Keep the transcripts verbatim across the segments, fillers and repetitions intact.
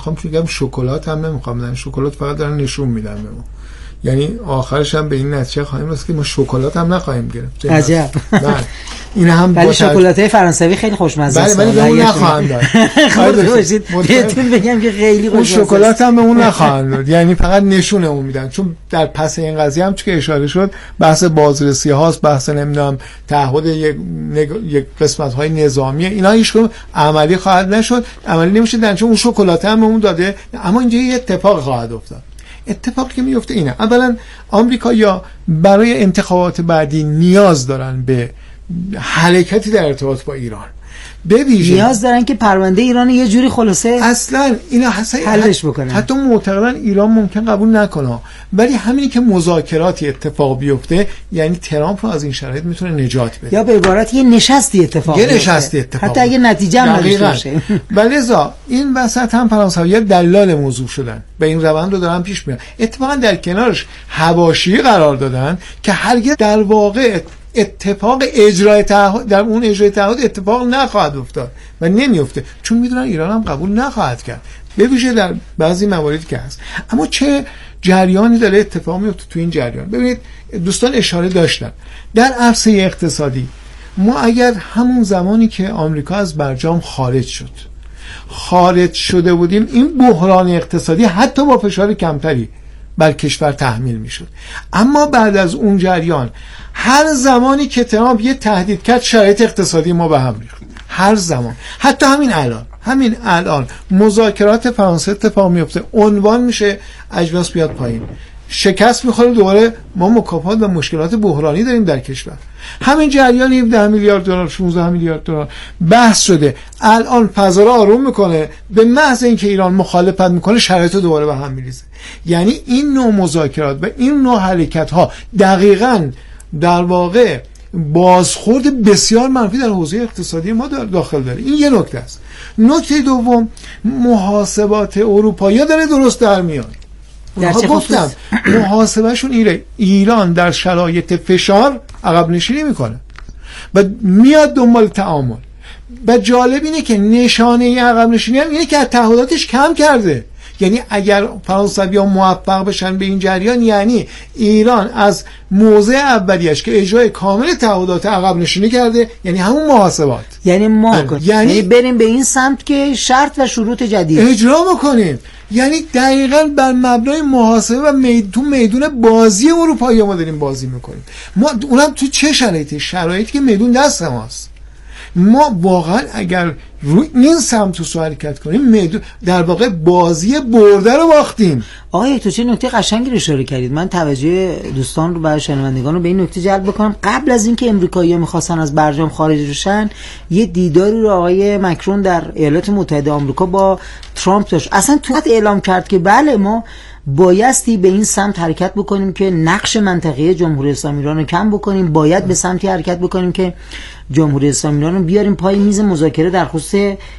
میخوام بگم شکلات هم نمیخوام بدن، شکلات فقط دارن نشون میدن بهمون، یعنی آخرش هم به این نتیجه خواهیم رسید که ما شکلات هم نخواهیم گرفت. عجب. بله این هم ولی شکلات‌های فرانسوی خیلی خوشمزه است. بله ولی به اون نخواهند داد. خورده باشید بهتون بگم که خیلی خوشمزه. اون شکلات هم به اون نخواهند داد، یعنی فقط نشون اون میدن، چون در پس این قضیه هم چون که اشاره شد بحث بازرسی هاست، بحث نمیدونم تعهد یک یک قسمت‌های نظامی، اینا هیچ کدوم عملی خواهد نشد، عملی نمیشه در چون اون شکلات هم به اون داده. اما اینجا یه اتفاق خواهد افتاد. اتفاقی که میفته اینه، اولا آمریکایی‌ها برای انتخابات بعدی نیاز دارن به حرکتی در ارتباط با ایران، به ویژه نیاز دارن که پرونده ایران یه جوری خلاصه اصلا اینا حلش بکنن. حتی معتقدن ایران ممکن قبول نکنه، ولی همینی که مذاکراتی اتفاق بیفته یعنی ترامپ رو از این شرایط میتونه نجات بده، یا به عبارت یه نشستی اتفاق یه نشستی اتفاق حتی اگه نتیجه هم نداشته باشه. ولذا این وسط هم فرانسوی‌ها دلال موضوع شدن، به این روند رو دارن پیش میرن. اتفاقا در کنارش حواشی قرار دادن که هرگز در واقع اتفاق اجرای تعهد در اون اجرای تعهد اتفاق نخواهد افتاد و نمیفته، چون میدونن ایران هم قبول نخواهد کرد، به ویژه در بعضی مواردی که هست. اما چه جریانی داره اتفاق میفته تو این جریان؟ ببینید دوستان اشاره داشتن در عرصه اقتصادی، ما اگر همون زمانی که آمریکا از برجام خارج شد خارج شده بودیم، این بحران اقتصادی حتی با فشار کمتری بر کشور تحمیل میشد. اما بعد از اون جریان هر زمانی که ترامپ یه تهدید کرد شرایط اقتصادی ما به هم ریخت، هر زمان، حتی همین الان همین الان مذاکرات فرانسه اتفاق میفته، عنوان میشه اجناس بیاد پایین، شکست میخوره، دوباره ما مکافات و مشکلات بحرانی داریم در کشور. همین جریان هفده میلیارد دلار شانزده میلیارد دلار بحث شده، الان فضا رو آروم میکنه، به محض اینکه ایران مخالفت میکنه شرایط دوباره به هم میریزه. یعنی این نوع مذاکرات و این نوع حرکت ها دقیقاً در واقع بازخورد بسیار منفی در حوزه اقتصادی ما داخل داره. این یه نکته است. نکته دوم، محاسبات اروپایی داره درست در میاد. اونها گفتم محاسبهشون ایره، ایران در شرایط فشار عقب نشینی میکنه و میاد دنبال تعامل. و جالب اینه که نشانه عقب نشینی هم اینه که از تعهداتش کم کرده. یعنی اگر فرانسوی‌ها موفق بشن به این جریان، یعنی ایران از موضع اولیش که اجرای کامل تعهدات عقب نشینی کرده، یعنی همون محاسبات، یعنی ما یعنی, یعنی بریم به این سمت که شرط و شروط جدید اجرا بکنیم. یعنی دقیقاً بر مبنای محاسبه و مید... تو میدون بازی اروپایی ما داریم بازی میکنیم. ما اونم تو چه شرایطی؟ شرایطی که میدون دست ماست. ما واقعا اگر روی این سمت رو حرکت کنیم میدون در واقع بازی برده رو باختیم. آقای تو چه نکته قشنگی رو اشاره کردید. من توجه دوستان رو و شنوندگان رو به این نکته جلب بکنم. قبل از اینکه امریکایی‌ها می‌خواستن از برجام خارج بشن، یه دیداری رو آقای مکرون در ایالات متحده آمریکا با ترامپ داشت. اصلا تو اعلام کرد که بله ما بایستی به این سمت حرکت بکنیم که نقش منطقه جمهوری اسلامی ایران رو کم بکنیم، باید به سمتی حرکت بکنیم که جمهوری اسلامی ایران رو بیاریم پای میز مذاکره در خصوص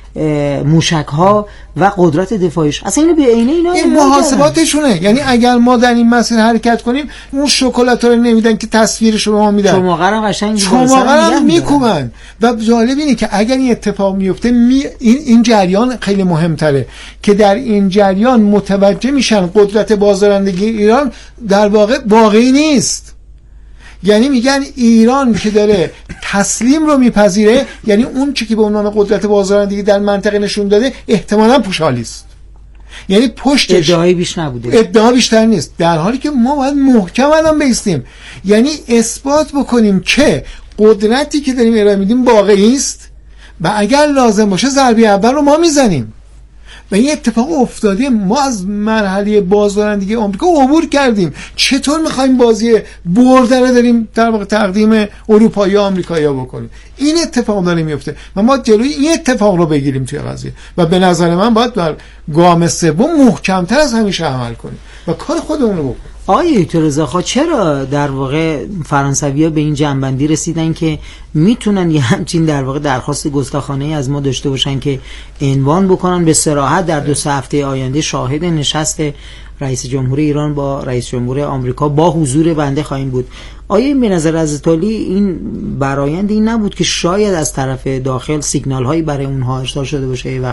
موشک ها و قدرت دفاعیش. اصلا اینو به عینه اینا این محاسباتشونه. یعنی اگر ما در این مسیر حرکت کنیم، اون شکلات رو نمیدن که تصویرش رو به ما میدن، چماقرم قشنگ چماقرم میکوبن. و جالب اینه که اگر این اتفاق میفته می این این جریان خیلی مهمتره که در این جریان متوجه میشن قدرت بازدارندگی ایران در واقع واقعی نیست. یعنی میگن ایران که داره تسلیم رو میپذیره، یعنی اون چیزی که به عنوان قدرت بازدارندگی در منطقه نشون داده احتمالاً پوشالی است، یعنی پشتش ادعای بیش نبوده، ادعا بیشتر نیست، در حالی که ما باید محکم الان بیستیم، یعنی اثبات بکنیم که قدرتی که داریم ارائه میدیم واقعی است و اگر لازم باشه ضربه اول رو ما میزنیم. و این اتفاق افتاده. ما از مرحله بازدارندگی آمریکا عبور کردیم. چطور میخوایم بازی برده رو داریم در واقع تقدیم اروپایی و آمریکایی‌ها بکنیم؟ این اتفاق داره میفته و ما جلوی این اتفاق رو بگیریم توی قضیه. و به نظر من باید در گام سوم محکم‌تر از همیشه عمل کنیم و کار خودمون رو بکنیم. آقای دکتر رضاخان، چرا در واقع فرانسوی‌ها به این جنبندی رسیدن که میتونن یه همچین در واقع درخواست گستاخانه از ما داشته باشن که عنوان بکنن به صراحت در دو سه هفته آینده شاهد نشست رئیس جمهور ایران با رئیس جمهور آمریکا با حضور بنده خواهیم بود؟ آیا به نظر حضرت عالی این برآیند این نبود که شاید از طرف داخل سیگنال هایی برای اونها ارسال شده باشه؟ ای وقت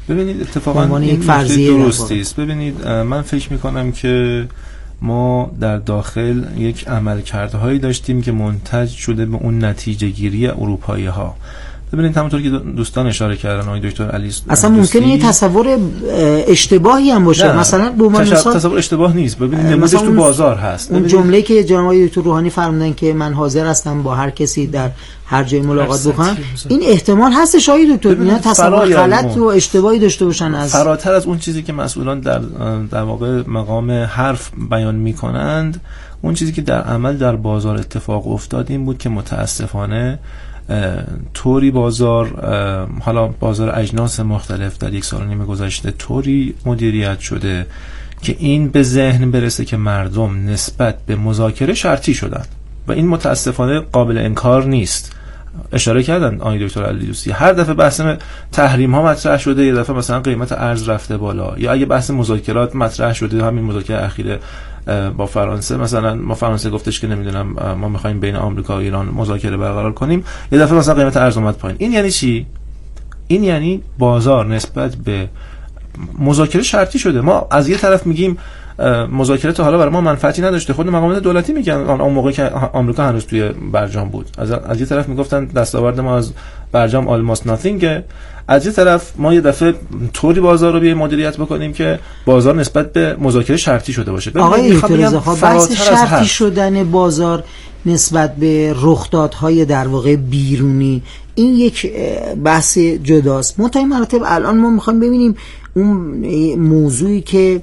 ببینید اتفاقا این فرضیه درستی است. ببینید من فکر میکنم که ما در داخل یک عملکردهایی داشتیم که منتج شده به اون نتیجه گیری اروپایی ها. ببینید همونطور که دوستان اشاره کردن آقای دکتر علی اصلا ممکنه یه تصور اشتباهی هم باشه، مثلا به عنوان مثال تصور اشتباه نیست. ببینید نمودش تو بازار هست. اون جمله که جناب آقای دکتر روحانی فرمودن که من حاضر هستم با هر کسی در هر جای ملاقات بکنم، این احتمال هستش آقای دکتر اینا تصور غلط و اشتباهی داشته باشن از فراتر از اون چیزی که مسئولان در در واقع مقام حرف بیان میکنند. اون چیزی که در عمل در بازار اتفاق افتاد این بود که متاسفانه طوری بازار، حالا بازار اجناس مختلف در یک سال و نیم گذشته طوری مدیریت شده که این به ذهن برسه که مردم نسبت به مذاکره شرطی شدن و این متاسفانه قابل انکار نیست. اشاره کردن آقای دکتر علی دوستی، هر دفعه بحث تحریم ها مطرح شده، یه دفعه مثلا قیمت ارز رفته بالا، یا اگه بحث مذاکرات مطرح شده، همین مذاکره اخیر با فرانسه مثلا، ما فرانسه گفتش که نمیدونم ما میخوایم بین آمریکا و ایران مذاکره برقرار کنیم، یه دفعه مثلا قیمت ارز اومد پایین. این یعنی چی؟ این یعنی بازار نسبت به مذاکره شرطی شده. ما از یه طرف میگیم مذاکره تا حالا برای ما منفعتی نداشته، خود مقامات دولتی میگن اون موقع که آمریکا هنوز توی برجام بود، از از یه طرف میگفتن دستاورد ما از برجام almost nothing، از یه طرف ما یه دفعه طوری بازار رو بیایم مدیریت بکنیم که بازار نسبت به مذاکره شرطی شده باشه. آقای دکتر بحث شرطی شدن بازار نسبت به رخدادهای در واقع بیرونی این یک بحث جداست. منتهی مراتب الان ما میخوایم ببینیم اون موضوعی که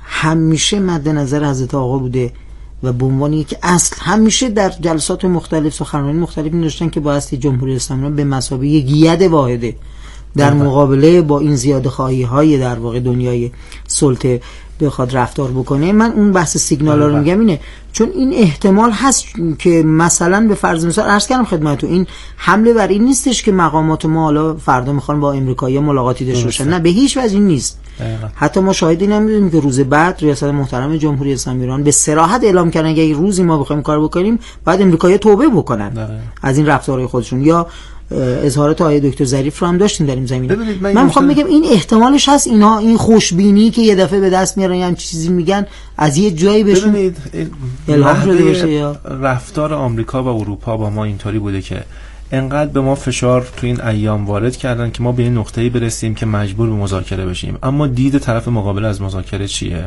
همیشه مد نظر حضرت آقا بوده و به عنوان یک اصل همیشه در جلسات مختلف سخنرانی مختلف داشتن که با اصل جمهوری اسلامی به مثابه یک ید واحده در مقابله با این زیاده خواهی های در واقع دنیای سلطه بخواد رفتار بکنه. من اون بحث سیگنال رو میگم اینه، چون این احتمال هست که مثلا به فرض مثال عرض کردم خدمتتون، این حمله بر این نیستش که مقامات ما حالا فردا میخوان با امریکایی‌ها ملاقاتی داشته باشن، نه به هیچ وجه این نیست. دقیقا. حتی ما شاهدی نمیدونیم که روز بعد ریاست محترم جمهوری اسلامی ایران به صراحت اعلام کردن که اگه روزی ما بخوایم کار بکنیم بعد امریکایی‌ها توبه بکنن دقیقا. از این رفتارهای خودشون. یا اظهارات آقای دکتر ظریف رو هم داشتیم در این زمینه. من, من میخوام بگم این احتمالش هست اینا این خوشبینی که یه دفعه به دست میارن یا هم چیزی میگن از یه جایی بهشون الهام شده باشه. یا رفتار آمریکا و اروپا با ما اینطوری بوده که انقدر به ما فشار تو این ایام وارد کردن که ما به این نقطه‌ای برسیم که مجبور به مذاکره بشیم، اما دید طرف مقابل از مذاکره چیه؟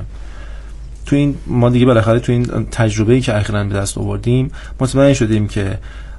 تو این ما دیگه بالاخره تو این تجربه‌ای که اخیراً به دست آوردیم مطمئن شدیم که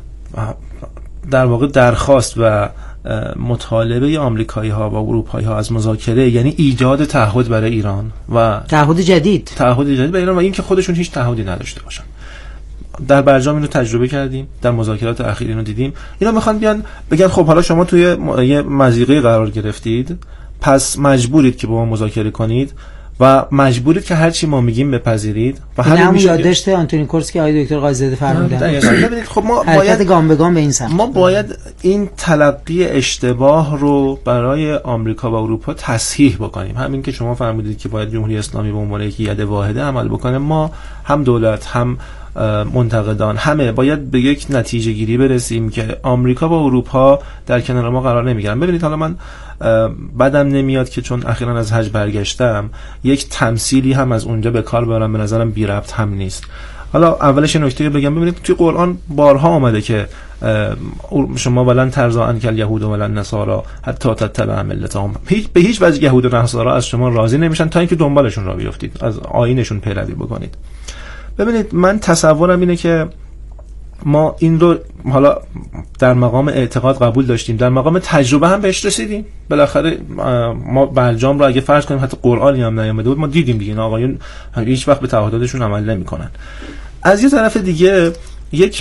در واقع درخواست و مطالبه آمریکایی ها و اروپایی ها از مذاکره یعنی ایجاد تعهد برای ایران و تعهد جدید تعهد جدید برای ایران و اینکه خودشون هیچ تعهدی نداشته باشن. در برجام اینو تجربه کردیم، در مذاکرات اخیر اینو دیدیم. اینا میخوان بیان بگن خب حالا شما توی یه مضیقه قرار گرفتید، پس مجبورید که با ما مذاکره کنید و مجبورید که هر چی ما میگیم بپذیرید و همین میشه یادداشت آنتونی کورس که آقای دکتر قاضی‌زاده فرمودن. ببینید خب ما باید گام به گام به این سمت ما باید این تلقی اشتباه رو برای آمریکا و اروپا تصحیح بکنیم. همین که شما فرمودید که باید جمهوری اسلامی به عنوان یک ید واحده عمل بکنه، ما هم دولت هم منتقدان همه باید به یک نتیجه گیری برسیم که آمریکا و اروپا در کنار ما قرار نمیگیرن. ببینید حالا من بدم نمیاد که چون اخیراً از حج برگشتم یک تمثیلی هم از اونجا به کار ببرم، به نظرم بی ربط هم نیست. حالا اولش نکته بگم، ببینید توی قرآن بارها آمده که شما ولن ترضی عنک الیهود و ولن نصارا حتی تتبع ملتهم، هیچ به هیچ وجه یهود و نصارا از شما راضی نمیشن تا اینکه دنبالشون را بیفتید، از آیینشون پیروی بکنید. ببینید من تصورم اینه که ما این رو حالا در مقام اعتقاد قبول داشتیم، در مقام تجربه هم بهش رسیدیم. بالاخره ما برجام رو اگه فرض کنیم حتی قرآنی هم نیامده بود، ما دیدیم دیگه این آقایون هیچ وقت به تعهداتشون عمل نمی‌کنن. از یه طرف دیگه یک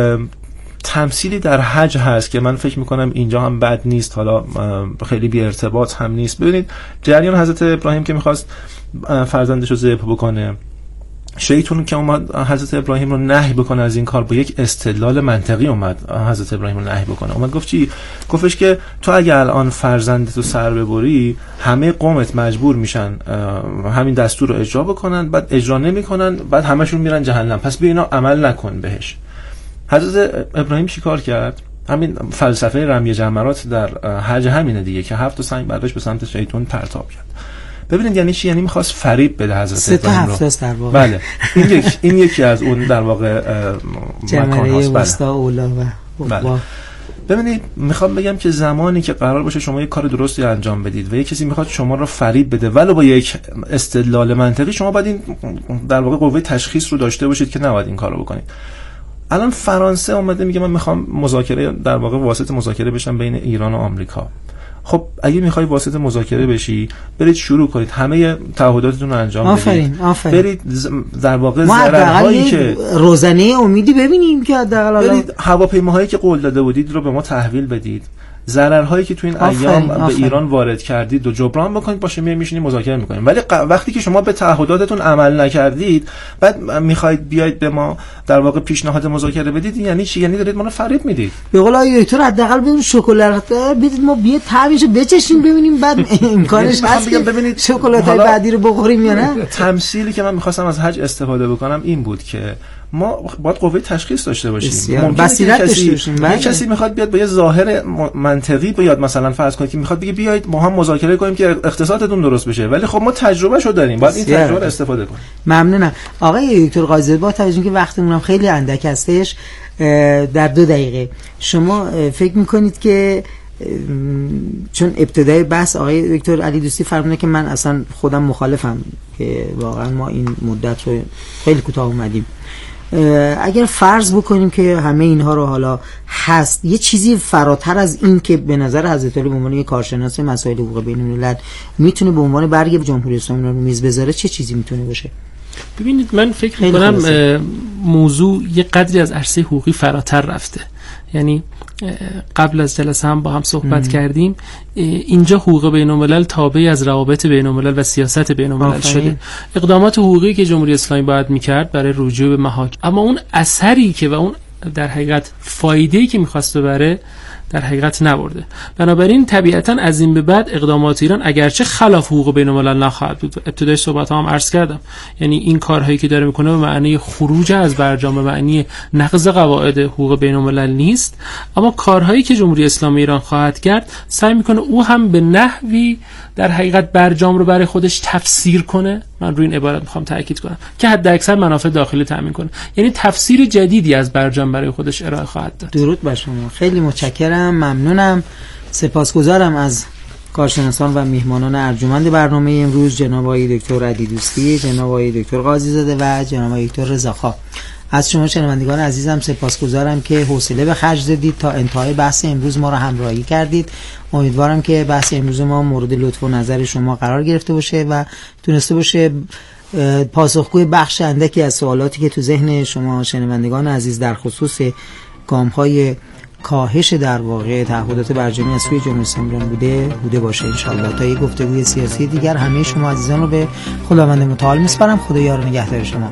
تمثیلی در حج هست که من فکر می‌کنم اینجا هم بد نیست، حالا خیلی بی ارتباط هم نیست. ببینید جریان حضرت ابراهیم که می‌خواست فرزندش رو ذبح بکنه، شیطان که اومد حضرت ابراهیم رو نهی بکنه از این کار، با یک استدلال منطقی اومد حضرت ابراهیم رو نهی بکنه. اومد گفت چی؟ گفتش که تو اگه الان فرزندتو سر ببری همه قومت مجبور میشن همین دستور رو اجرا بکنن، بعد اجرا نمیکنن، بعد همشون میرن جهنم، پس بیا اینا عمل نکن بهش. حضرت ابراهیم چیکار کرد؟ همین فلسفه رمی جمرات در حج همینه دیگه که هفت تا سنگ برداشت به سمت شیطان پرتاب کرد. ببینید یعنی چی؟ یعنی می‌خواست فریب بده حضرت ابراهیم رو. سه تا هفت در واقع. بله. این یک این یکی از اون در واقع مکان هاست. وسطا اولا و بله. ببینید میخوام بگم که زمانی که قرار باشه شما یک کار درستی انجام بدید و یک کسی میخواد شما رو فریب بده ولو با یک استدلال منطقی، شما باید این در واقع قوه تشخیص رو داشته باشید که نباید این کارو بکنید. الان فرانسه اومده میگه من میخوام مذاکره در واقع واسط مذاکره بشم بین ایران و آمریکا. خب اگه میخوای واسط مذاکره بشی، برید شروع کنید همه تعهداتتون رو انجام بدید. آفرین آفرین. برید در واقع ضررهایی که روزنه امیدی ببینیم که حداقل برید هواپیماهایی که قول داده بودید رو به ما تحویل بدید. ضررهایی که تو این آفرین. ایام آفرین. به ایران وارد کردید و جبران بکنید، باشه میایم میشینیم مذاکره میکنیم. ولی ق... وقتی که شما به تعهداتتون عمل نکردید، بعد میخواید بیاید به ما در واقع پیشنهاد مذاکره بدید، یعنی چی؟ یعنی دارید ما رو فریب میدید. به قول آقای دکتر حداقل ببین شکلات بدید ما بیا طعمشو بچشیم ببینیم بعد امکانش هست که ببینید شکلاتای بعدی رو بخوریم یا نه. تمثیلی که من میخواستم از حج استفاده بکنم این بود که ما باید قوه تشخیص داشته باشیم. بصیرت داشته باشیم. یه کسی میخواد بیاد با یه ظاهر منطقی بیاد، مثلا فرض کنید که میخواد بگه بیایید ما هم مذاکره کنیم که اقتصادتون درست بشه، ولی خب ما تجربهشو داریم، باید این تجربه رو استفاده کنیم. ممنونم آقای دکتر قاضی. با توجه که وقتمون خیلی اندک هستش، در دو دقیقه شما فکر میکنید که چون ابتدای بحث آقای دکتر علی دوستی فرمودن که من اصلا خودم مخالفم که واقعا ما این مدت رو خیلی کوتاه اومدیم، اگر فرض بکنیم که همه اینها رو حالا هست، یه چیزی فراتر از این که به نظر حضرت علی به عنوان یک کارشناس مسائل حقوق بین الملل میتونه به عنوان برگ جمهوری اسلامی رو میز بذاره، چه چیزی میتونه باشه؟ ببینید من فکر می‌کنم موضوع یه قدری از عرصه حقوقی فراتر رفته. یعنی قبل از جلسه هم با هم صحبت م. کردیم، اینجا حقوق بین الملل تابع از روابط بین الملل و سیاست بین الملل شده. اقدامات حقوقی که جمهوری اسلامی باید میکرد برای رجوع به محاکم، اما اون اثری که و اون در حقیقت فایده‌ای که میخواست ببره در حقیقت نبرده. بنابراین طبیعتاً از این به بعد اقدامات ایران اگرچه خلاف حقوق بین الملل نخواهد بود. ابتدای صحبت هم عرض کردم، یعنی این کارهایی که داره میکنه به معنی خروج از برجام، به معنی نقض قواعد حقوق بین الملل نیست، اما کارهایی که جمهوری اسلامی ایران خواهد کرد سعی میکنه او هم به نحوی در حقیقت برجام رو برای خودش تفسیر کنه. من روی این عبارت میخوام تاکید کنم که حد اکثر منافع داخلی تامین کنه، یعنی تفسیر جدیدی از برجام برای خودش ارائه خواهد داد. درود بر شما، خیلی متشکرم، ممنونم، سپاسگزارم از کارشناسان و میهمانان ارجمند برنامه امروز، جناب آقای دکتر علی دوستی، جناب آقای دکتر قاضی زاده و جناب آقای دکتر رضاخان. از شما شنوندگان عزیزم سپاسگزارم که حوصله به خرج دادید تا انتهای بحث امروز ما را همراهی کردید. امیدوارم که بحث امروز ما مورد لطف و نظر شما قرار گرفته باشه و تونسته باشه پاسخگوی بخش اندکی از سوالاتی که تو ذهن شما شنوندگان عزیز در خصوص گام‌های کاهش در واقع تعهدات برجامی از سوی جمهوری اسلامی بوده بوده باشه ان شاء الله. تا یک گفتگوی سیاسی دیگر همه شما عزیزان رو به خداوند متعال میسپارم. خدا یار و نگهدار شما.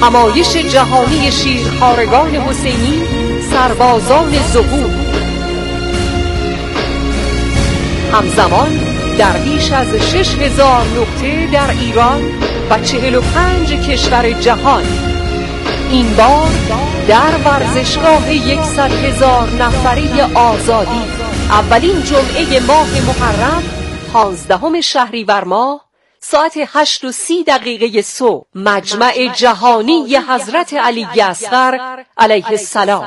همایش جهانی شیرخوارگان حسینی، سربازان ظهور. همزمان در بیش از شش هزار نقطه در ایران و چهل و پنج کشور جهان. این بار در ورزشگاه یکصد هزار نفری آزادی، اولین جمعه ماه محرم، پانزدهم شهریور ماه، ساعت هشت و سی دقیقه صبح، مجمع جهانی حضرت علی اصغر علیه السلام.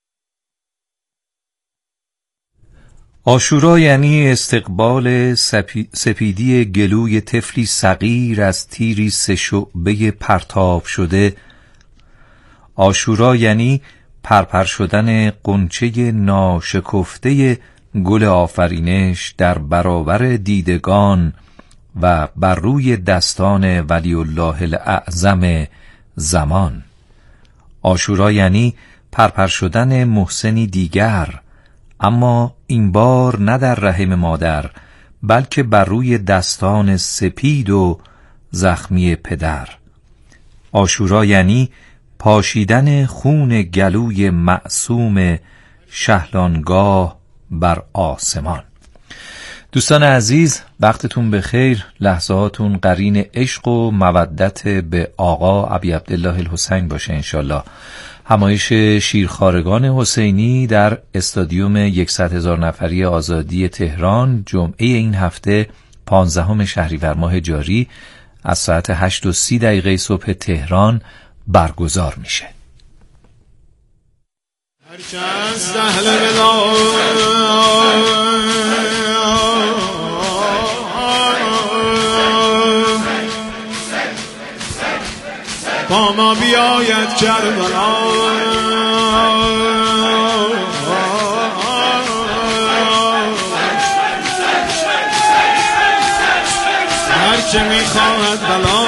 عاشورا یعنی استقبال سپی... سپیدی گلوی طفلی صغیر از تیری سه شعبه پرتاب شده. عاشورا یعنی پرپر شدن غنچه ناشکفته گل آفرینش در برابر دیدگان و بر روی دستان ولی الله الاعظم زمان. عاشورا یعنی پرپر شدن محسنی دیگر، اما این بار نه در رحم مادر، بلکه بر روی دستان سپید و زخمی پدر. عاشورا یعنی پاشیدن خون گلوی معصوم شهلانگاه بر آسمان. دوستان عزیز، وقتتون بخیر، لحظاتون قرین عشق و مودت به آقا ابی عبدالله الحسین باشه انشالله. همایش شیرخوارگان حسینی در استادیوم یکصد هزار نفری آزادی تهران، جمعه این هفته پانزدهم شهریور ماه جاری از ساعت هشت و سی دقیقه صبح تهران برگزار میشه. با ما بیاید کربلا، هرچه میخواهد بلا،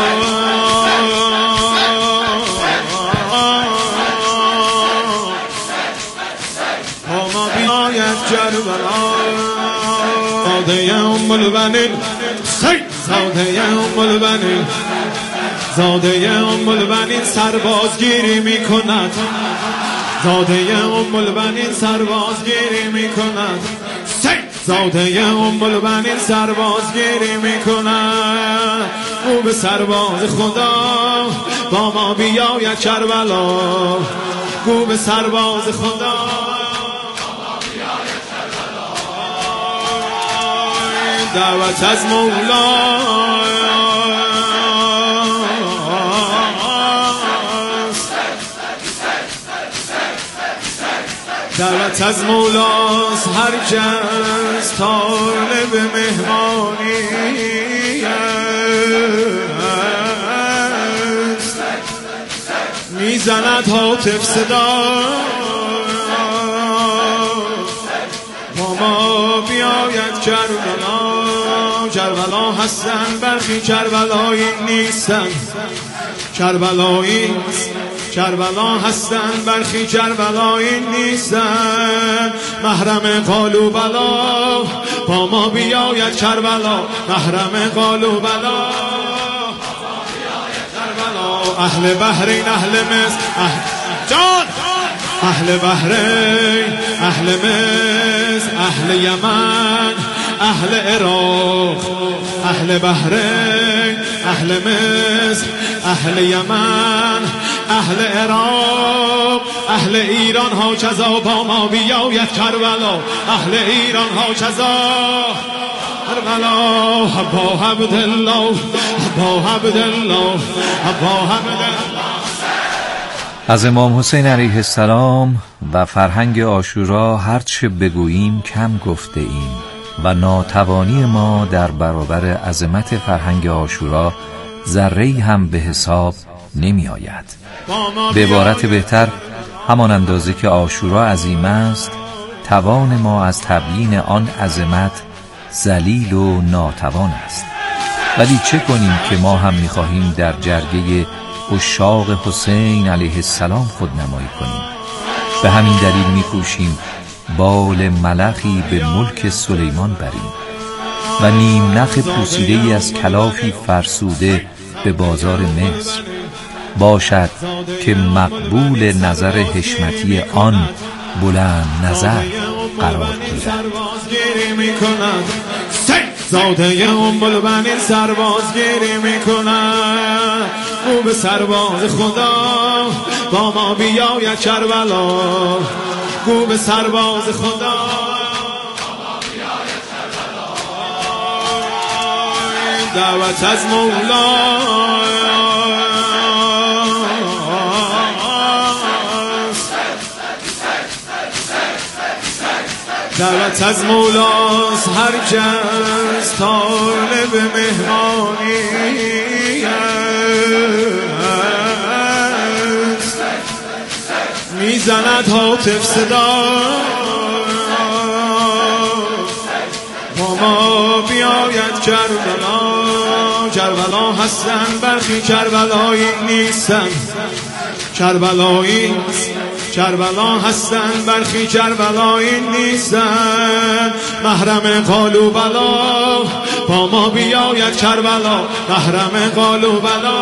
با ما بیاید کربلا. زاده ام البنین، زاده ام البنین، زاده ام البنین سربازگیری می کند، زاده ام البنین سربازگیری می کند، زاده ام البنین سربازگیری می کند. او به سرباز خدا با ما بیاید کربلا، گو به سرباز خدا با ما بیاید کربلا. دعوت از مولا دعوت از مولاست، هر کس طالب مهمانی است. میزند هاتف صدا، با ما بیاید کربلا. کربلا هستن برخی کربلایی نیستن، کربلایی کربلا هستن برخی کربلایی نیستن. محرم قالو بلا، با ما بیاید کربلا. محرم قالو بلا، کربلا. اهل بحرین، اهل مصر، اهل جان، اهل بحرین، اهل مصر، اهل یمن، اهل عراق، اهل بحرین، اهل مصر، اهل یمن، اهل عراق، اهل ایران ها کذا. با ما بیاید کربلا، اهل ایران ها کذا. کربلا ابا عبدالله، ابا عبدالله، ابا عبدالله. از امام حسین علیه السلام و فرهنگ عاشورا هرچه بگوییم کم گفته ایم و ناتوانی ما در برابر عظمت فرهنگ عاشورا ذره‌ای هم به حساب نمی آید. به عبارت بهتر، همان اندازه که عاشورا عظیم است، توان ما از تبیین آن عظمت ذلیل و ناتوان است. ولی چه کنیم که ما هم می‌خواهیم در جرگه عشاق حسین علیه السلام خودنمایی کنیم. به همین دلیل می‌کوشیم بال ملخی به ملک سلیمان بریم و نیم نخ پوسیده‌ای از کلافی فرسوده به بازار مصر باشد که مقبول نظر حشمتی آن بلند نظر قرار گیرد. زاده ام بلبنی سربازگیری میکنن، او به سرباز خدا با ما بیاید کربلا، گو به سرباز خدا با ما بیاید کربلا. دعوت از مولا دعوت از مولاست، هر کس طالب مهمانی است، میزند هاتف صدا با ما بیاید کربلا. کربلا هستن برخی کربلایی نیستن، کربلایی کربلا هستن برخی کربلایی نیستن. محرم قالو بلا با ما بیاید کربلا، محرم قالو بلا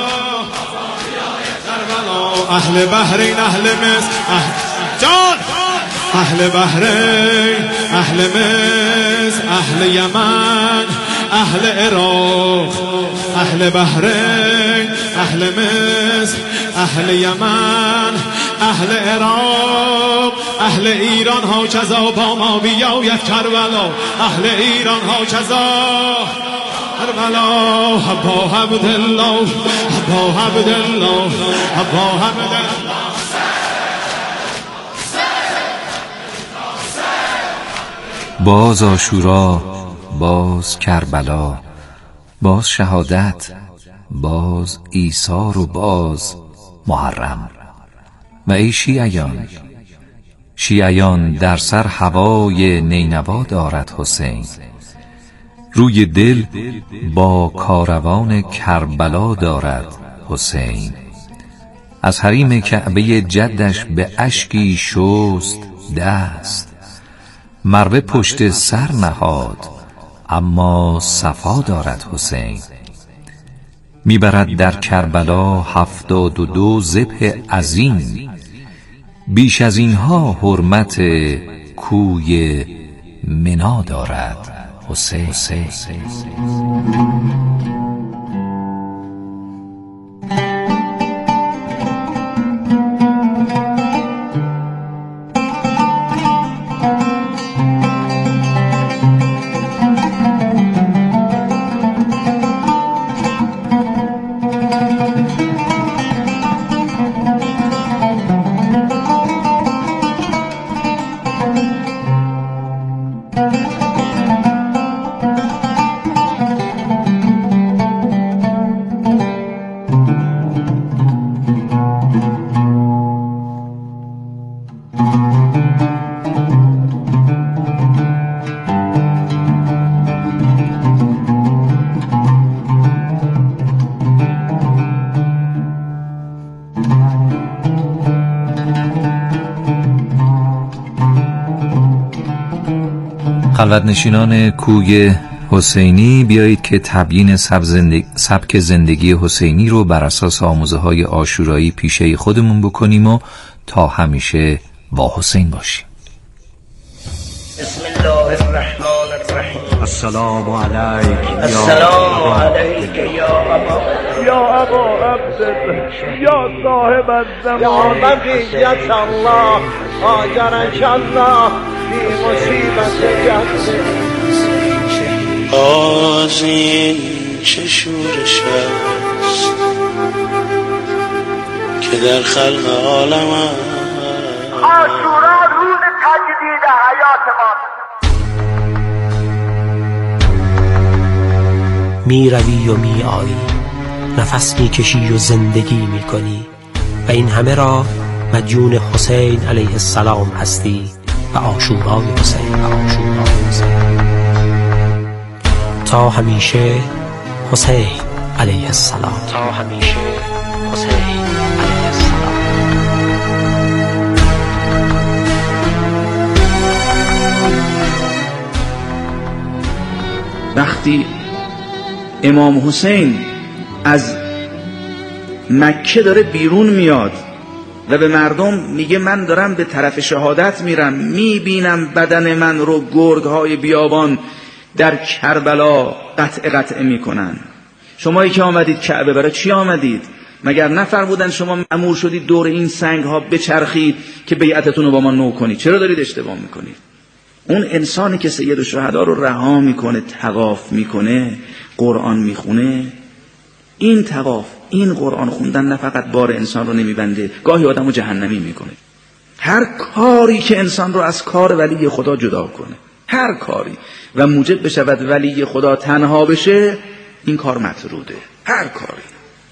کربلا. اهل بحرین اهل مصر اهل جان، اهل بحرین اهل مصر اهل یمن اهل عراق، اهل بحرین اهل مصر اهل یمن اهل عراق، اهل ایران ها کذا با ما بیاید کربلا، اهل ایران ها کذا کربلا. حبا عبدالله حبا عبدالله حبا عبدالله. باز عاشورا، باز کربلا، باز شهادت، باز ایثار و باز محرم. و ای شیعیان، شیعیان در سر هوای نینوا دارد حسین، روی دل با کاروان کربلا دارد حسین. از حریم کعبه جدش به اشکی شست دست، مروه پشت سر نهاد اما صفا دارد حسین. میبرد در کربلا هفتاد و دو ذبح عظیم، بیش از اینها حرمت کوی منا دارد حسین. خلوت نشینان کوی حسینی، بیایید که تبیین سبک زندگی حسینی رو بر اساس آموزه های عاشورایی پیشه خودمون بکنیم و تا همیشه با حسین باشیم. بسم الله الرحمن الرحیم. السلام علیک السلام علیک یا ابا یا ابا عبدالله یا صاحب الزمان یا بقیت الله آجرک الله فی مصیبت جهد. باز این چه شورش است که در خلق عالم است. عاشورا روز تجدید حیات ما. می روی و می آیی، نفس می کشی و زندگی می کنی و این همه را مدیون حسین علیه السلام هستی و عاشورای حسین و عاشورای حسین. تا همیشه حسین علیه السلام. تا همیشه حسین علیه السلام. وقتی امام حسین از مکه داره بیرون میاد و به مردم میگه من دارم به طرف شهادت میرم، میبینم بدن من رو گرگهای بیابان در کربلا قطع قطع میکنن. شمایی که آمدید کعبه برای چی آمدید؟ مگر نفرمودن شما مأمور شدید دور این سنگ ها بچرخید که بیعتتون رو با ما نو کنید؟ چرا دارید اشتباه میکنید؟ اون انسانی که سید الشهدا رو رها میکنه، طواف میکنه، قرآن میخونه، این طواف، این قرآن خوندن نه فقط بار انسان رو نمیبنده، گاهی آدم رو جهنمی میکنه. هر کاری که انسان رو از کار ولی خدا جدا کنه، هر کاری و موجب بشود ولی خدا تنها بشه، این کار مطروده. هر کاری.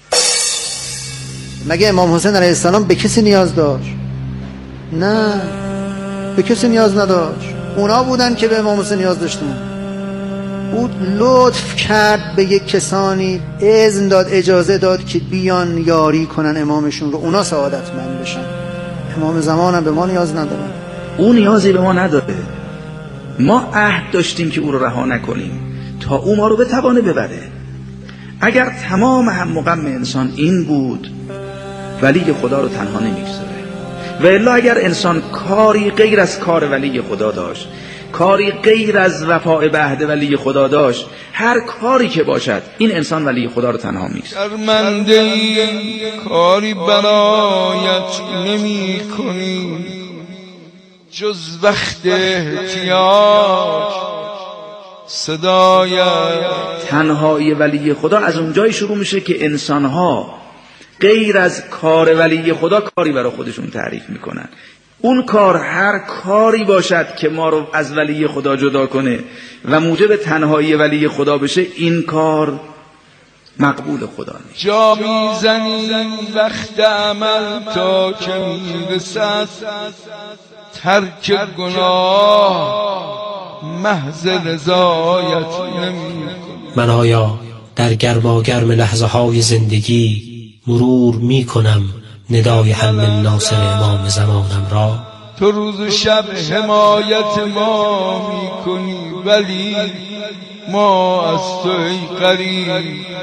مگه امام حسین علیه السلام به کسی نیاز داشت؟ نه، به کسی نیاز نداشت. اونا بودن که به امام حسین نیاز داشتن. او لطف کرد به یک کسانی، اذن داد، اجازه داد که بیان یاری کنن امامشون رو، اونا سعادتمند بشن. امام زمان هم به ما نیاز نداره. او نیازی به ما نداره. ما عهد داشتیم که او رو رها نکنیم تا او ما رو بتوانه ببره. اگر تمام هم مقام انسان این بود، ولی خدا رو تنها نمیگذاره. و الا اگر انسان کاری غیر از کار ولی خدا داشت، کاری غیر از وفاء به عهد ولی خدا داشت، هر کاری که باشد، این انسان ولی خدا رو تنها میگذاره. شرمنده کاری برایت نمی کنی جز وقت احتیاج صدایت. تنهایی ولی خدا از اونجای شروع میشه که انسانها غیر از کار ولی خدا کاری برای خودشون تعریف میکنن. اون کار هر کاری باشد که ما رو از ولی خدا جدا کنه و موجب تنهایی ولی خدا بشه، این کار مقبول خدا نیست. جا میزنی وقت عمل تا که میرسد ترک گناه محض رضایت نمی. من آیا در گرماگرم لحظه های زندگی مرور می کنم ندای حل ناصر امام زمانم را؟ تو روز و شب حمایت ما می کنی ولی ما از تو ای قریب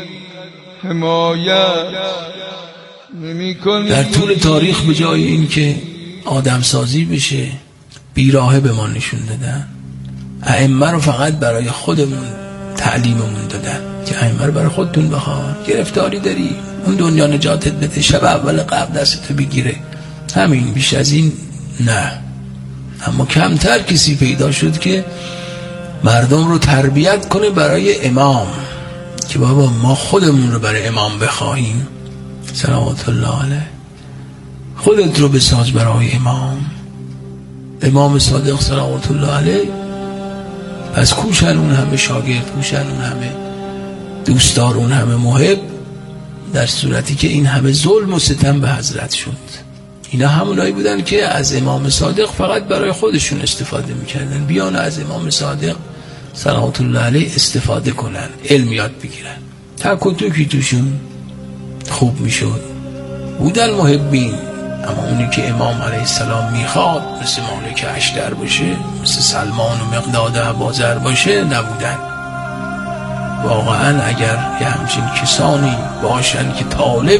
حمایت نمی کنی. در طول تاریخ به جای این که آدم سازی بشه، بیراهه به ما نشون دادن. ائمه رو فقط برای خودمون تعلیممون دادن که ائمه رو برای خودتون بخوان. گرفتاری داری، اون دنیا نجاتت بده، شب اول قبل دستتو بگیره، همین، بیش از این نه. اما کمتر کسی پیدا شد که مردم رو تربیت کنه برای امام، که بابا ما خودمون رو برای امام بخواهیم صلوات الله علیه. خودت رو بساز برای امام، امام صادق صلوات الله علیه. از کوشن اون همه شاگرد، کوشن اون همه دوستدار، اون همه محب، در صورتی که این همه ظلم و ستم به حضرت شد. اینا همونایی بودن که از امام صادق فقط برای خودشون استفاده میکردن. بیان از امام صادق صلوات الله علیه استفاده کنن، علم یاد بگیرن. تک و توکی توشون خوب میشد. بودن محبین، اما اونی که امام علیه السلام میخواد مثل مالک اشتر باشه، مثل سلمان و مقداد ابوذر باشه، نبودن. واقعا اگر یه همچین کسانی باشن که طالب